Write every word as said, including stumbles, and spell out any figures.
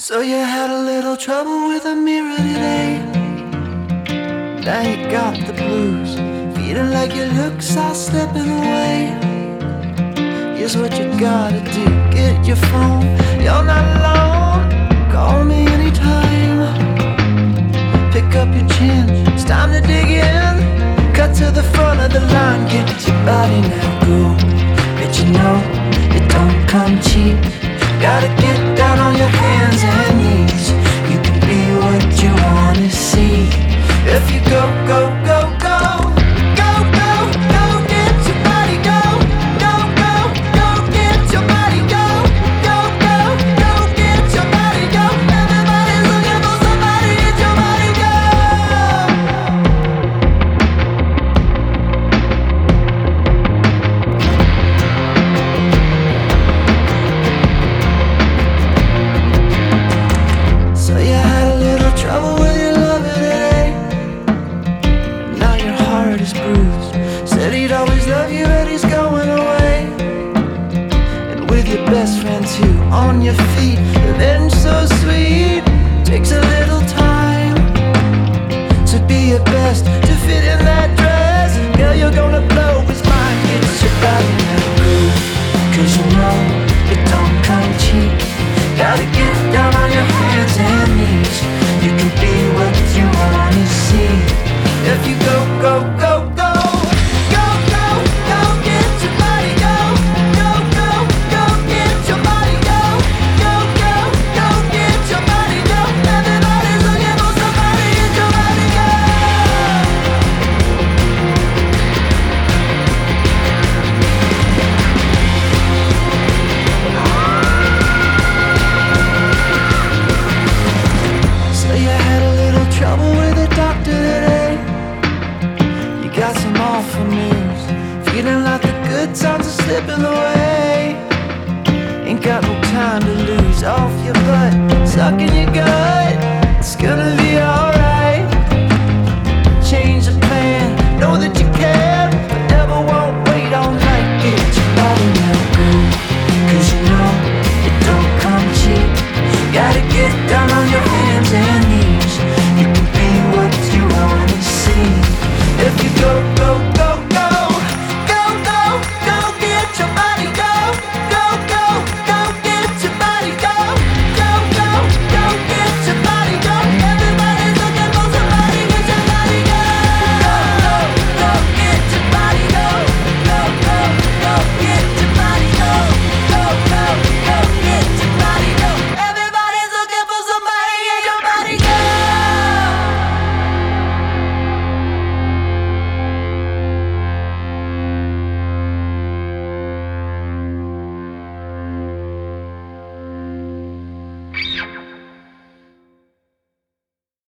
So you had a little trouble with a mirror today. Now you got the blues, feeling like your looks are slipping away. Here's what you gotta do, get your phone, you're not alone. Call me anytime. Pick up your chin, it's time to dig in. Cut to the front of the line, get your body now, go. But you know, it don't come cheap. Gotta get down on your hands and knees. You can be what you wanna see. If you go, go, go, go, go, go, go, get your body, go, go, go, go, get your body, go, go, go, go, get your body, go. Everybody's looking for somebody, get your body, go. So you had a little trouble with your lover today, and now your heart is bruised. Said he'd always love you, but he's going away. And with your best friend too, on your feet, revenge so sweet. Takes a little time to be your best, to fit in that dress. Girl, you're gonna blow his mind. Get your body now, groove, 'cause you know it don't come cheap. Gotta get down on your hands and knees. You can be what you wanna see. If you go, go, go, go, go, go, go, get your body, go, go, go, go, get your body, go, go, go, go, get your body, go. Everybody's looking for somebody, get your body, go. So you had a little trouble with the doctor today. You got some awful news, feeling like the good times are slipping away. Ain't got no time to lose, off your butt, sucking your gut. It's gonna